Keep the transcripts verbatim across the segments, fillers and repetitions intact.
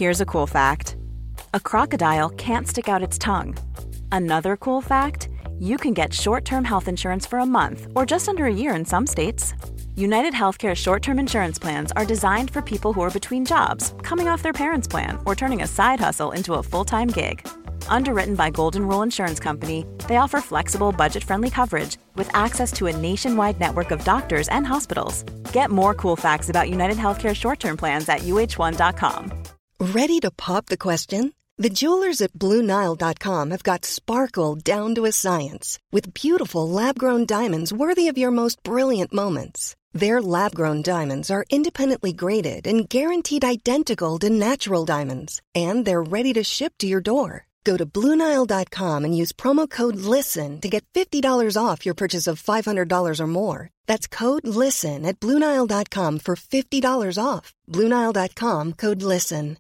Here's a cool fact. A crocodile can't stick out its tongue. Another cool fact, you can get short-term health insurance for a month or just under a year in some states. United Healthcare short-term insurance plans are designed for people who are between jobs, coming off their parents' plan, or turning a side hustle into a full-time gig. Underwritten by Golden Rule Insurance Company, they offer flexible, budget-friendly coverage with access to a nationwide network of doctors and hospitals. Get more cool facts about United Healthcare short-term plans at U H one dot com. Ready to pop the question? The jewelers at Blue Nile dot com have got sparkle down to a science with beautiful lab-grown diamonds worthy of your most brilliant moments. Their lab-grown diamonds are independently graded and guaranteed identical to natural diamonds, and they're ready to ship to your door. Go to Blue Nile dot com and use promo code LISTEN to get fifty dollars off your purchase of five hundred dollars or more. That's code LISTEN at Blue Nile dot com for fifty dollars off. Blue Nile dot com, code LISTEN.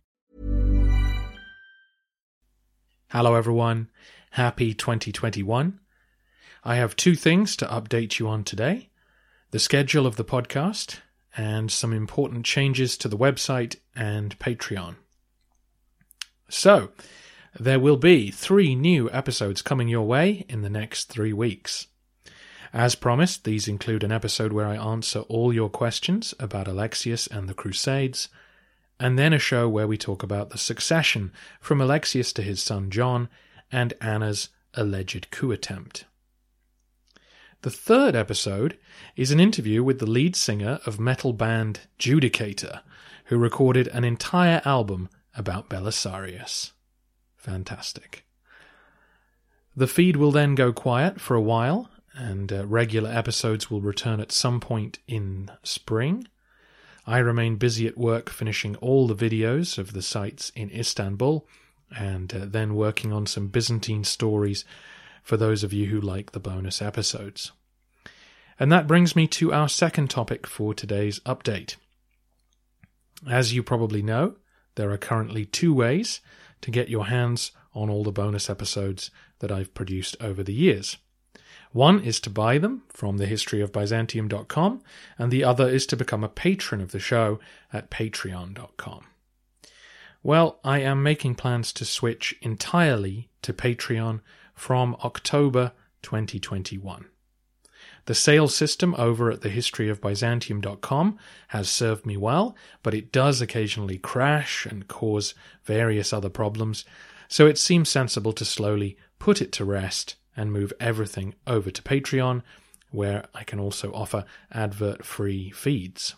Hello everyone, happy twenty twenty-one. I have two things to update you on today. The schedule of the podcast and some important changes to the website and Patreon. So, there will be three new episodes coming your way in the next three weeks. As promised, these include an episode where I answer all your questions about Alexius and the Crusades, and then a show where we talk about the succession from Alexius to his son John and Anna's alleged coup attempt. The third episode is an interview with the lead singer of metal band Judicator, who recorded an entire album about Belisarius. Fantastic. The feed will then go quiet for a while, and uh, regular episodes will return at some point in spring. I remain busy at work finishing all the videos of the sites in Istanbul, and uh, then working on some Byzantine stories for those of you who like the bonus episodes. And that brings me to our second topic for today's update. As you probably know, there are currently two ways to get your hands on all the bonus episodes that I've produced over the years. One is to buy them from the history of byzantium dot com, and the other is to become a patron of the show at patreon dot com. Well, I am making plans to switch entirely to Patreon from October twenty twenty-one. The sales system over at the history of byzantium dot com has served me well, but it does occasionally crash and cause various other problems, so it seems sensible to slowly put it to rest and move everything over to Patreon, where I can also offer advert-free feeds.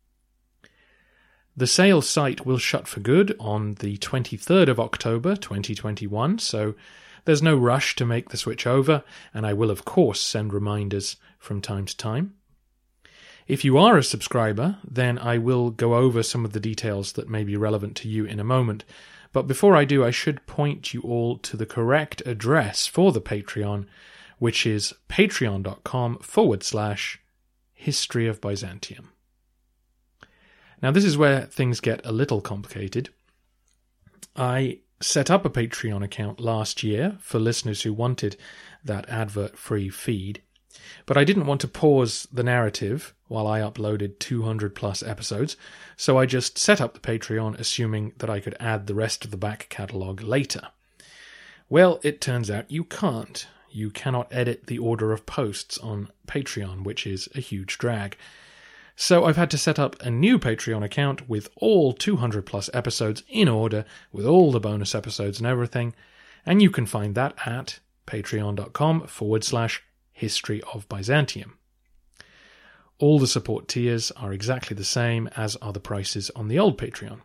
The sales site will shut for good on the twenty-third of October twenty twenty-one, so there's no rush to make the switch over, and I will of course send reminders from time to time. If you are a subscriber, then I will go over some of the details that may be relevant to you in a moment, but before I do, I should point you all to the correct address for the Patreon, which is patreon dot com forward slash history of Byzantium. Now this is where things get a little complicated. I set up a Patreon account last year for listeners who wanted that advert-free feed, but I didn't want to pause the narrative while I uploaded two hundred plus episodes, so I just set up the Patreon assuming that I could add the rest of the back catalogue later. Well, it turns out you can't. You cannot edit the order of posts on Patreon, which is a huge drag. So I've had to set up a new Patreon account with all two hundred plus episodes in order, with all the bonus episodes and everything, and you can find that at patreon dot com forward slash history of Byzantium. All the support tiers are exactly the same as are the prices on the old Patreon.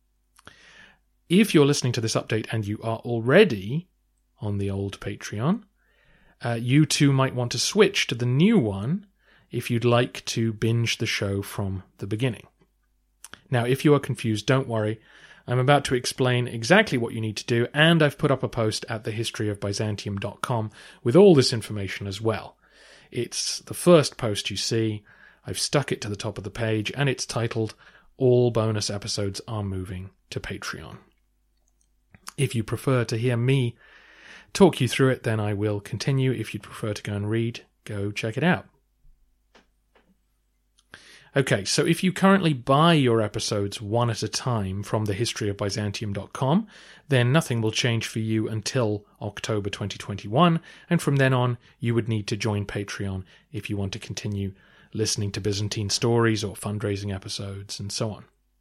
If you're listening to this update and you are already on the old Patreon, uh, you too might want to switch to the new one if you'd like to binge the show from the beginning. Now, if you are confused, don't worry. I'm about to explain exactly what you need to do, and I've put up a post at the history of byzantium dot com with all this information as well. It's the first post you see. I've stuck it to the top of the page, and it's titled, All Bonus Episodes Are Moving to Patreon. If you prefer to hear me talk you through it, then I will continue. If you'd prefer to go and read, go check it out. Okay, so if you currently buy your episodes one at a time from the history of byzantium dot com, then nothing will change for you until October twenty twenty-one, and from then on, you would need to join Patreon if you want to continue listening to Byzantine stories or fundraising episodes and so on.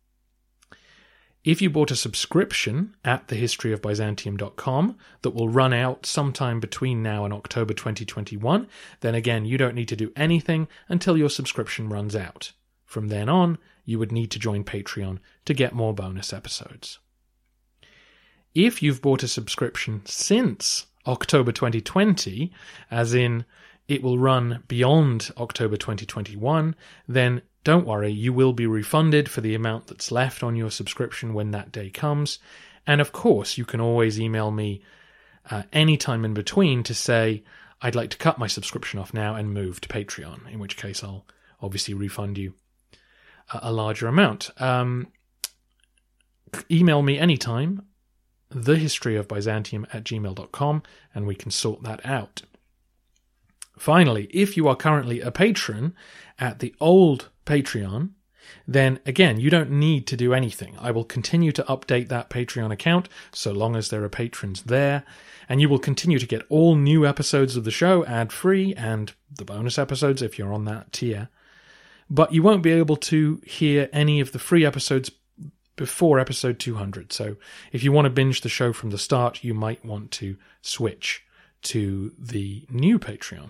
If you bought a subscription at the history of byzantium dot com that will run out sometime between now and October twenty twenty-one, then again, you don't need to do anything until your subscription runs out. From then on, you would need to join Patreon to get more bonus episodes. If you've bought a subscription since October twenty twenty, as in it will run beyond October twenty twenty-one, then don't worry, you will be refunded for the amount that's left on your subscription when that day comes. And of course, you can always email me uh, anytime in between to say, I'd like to cut my subscription off now and move to Patreon, in which case I'll obviously refund you a, a larger amount. Um, email me anytime, thehistoryofbyzantium at gmail dot com, and we can sort that out. Finally, if you are currently a patron at the old Patreon, then again, you don't need to do anything. I will continue to update that Patreon account so long as there are patrons there, and you will continue to get all new episodes of the show ad-free and the bonus episodes if you're on that tier. But you won't be able to hear any of the free episodes before episode two hundred. So if you want to binge the show from the start, you might want to switch to the new Patreon.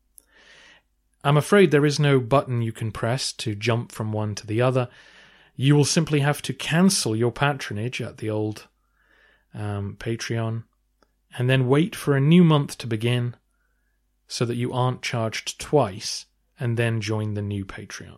I'm afraid there is no button you can press to jump from one to the other. You will simply have to cancel your patronage at the old um, Patreon and then wait for a new month to begin so that you aren't charged twice, and then join the new Patreon.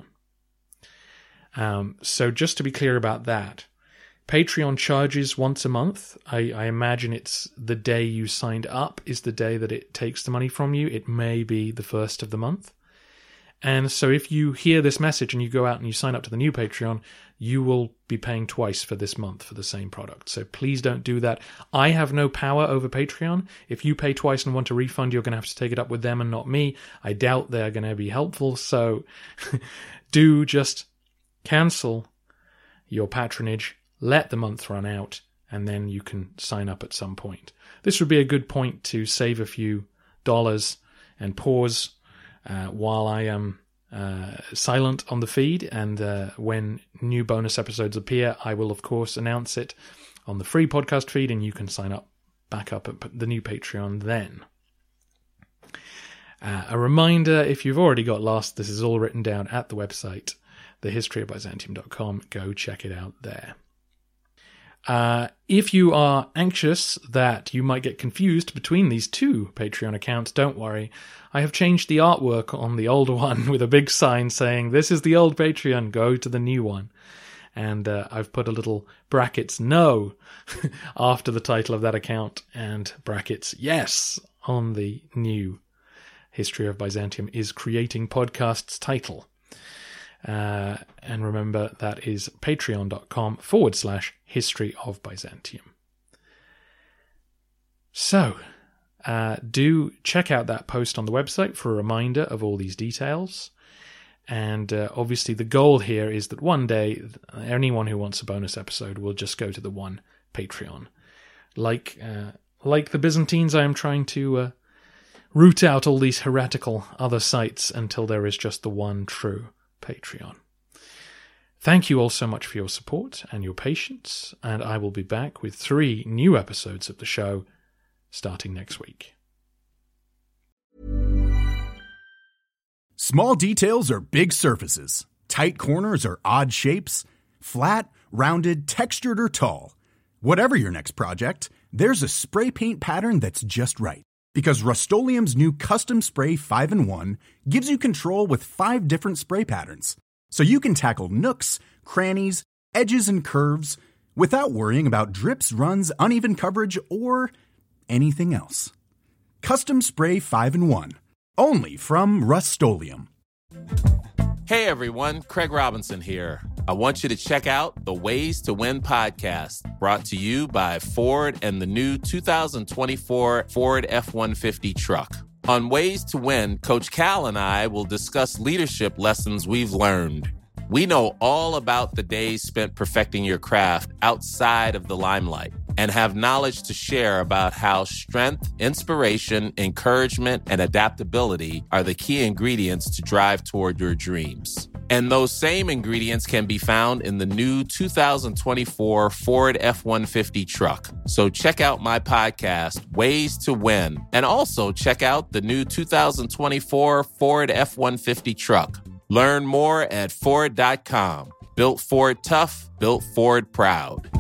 Um, so just to be clear about that, Patreon charges once a month. I, I imagine it's the day you signed up is the day that it takes the money from you. It may be the first of the month. And so if you hear this message and you go out and you sign up to the new Patreon, you will be paying twice for this month for the same product. So please don't do that. I have no power over Patreon. If you pay twice and want a refund, you're going to have to take it up with them and not me. I doubt they're going to be helpful. So do just cancel your patronage, let the month run out, and then you can sign up at some point. This would be a good point to save a few dollars and pause Uh, while I am uh, silent on the feed, and uh, when new bonus episodes appear, I will of course announce it on the free podcast feed, and you can sign up back up at the new Patreon then. Uh, a reminder, if you've already got lost, this is all written down at the website, the history of byzantium dot com. Go check it out there. Uh, if you are anxious that you might get confused between these two Patreon accounts, don't worry. I have changed the artwork on the old one with a big sign saying, this is the old Patreon, go to the new one. And uh, I've put a little brackets no after the title of that account and brackets yes on the new History of Byzantium is Creating Podcasts title. Uh, and remember, that is patreon.com forward slash history of Byzantium. So, uh, do check out that post on the website for a reminder of all these details. And uh, obviously the goal here is that one day, anyone who wants a bonus episode will just go to the one Patreon. Like, uh, like the Byzantines, I am trying to uh, root out all these heretical other sites until there is just the one true Patreon. Thank you all so much for your support and your patience, and I will be back with three new episodes of the show starting next week. Small details are big surfaces. Tight corners are odd shapes. Flat, rounded, textured, or tall. Whatever your next project, there's a spray paint pattern that's just right. Because Rust-Oleum's new Custom Spray five in one gives you control with five different spray patterns. So you can tackle nooks, crannies, edges, and curves without worrying about drips, runs, uneven coverage, or anything else. Custom Spray five in one. Only from Rust-Oleum. Hey everyone, Craig Robinson here. I want you to check out the Ways to Win podcast, brought to you by Ford and the new two thousand twenty-four Ford F one fifty truck. On Ways to Win, Coach Cal and I will discuss leadership lessons we've learned. We know all about the days spent perfecting your craft outside of the limelight and have knowledge to share about how strength, inspiration, encouragement, and adaptability are the key ingredients to drive toward your dreams. And those same ingredients can be found in the new two thousand twenty-four Ford F one fifty truck. So check out my podcast, Ways to Win, and also check out the new two thousand twenty-four Ford F one fifty truck. Learn more at Ford dot com. Built Ford tough, built Ford proud.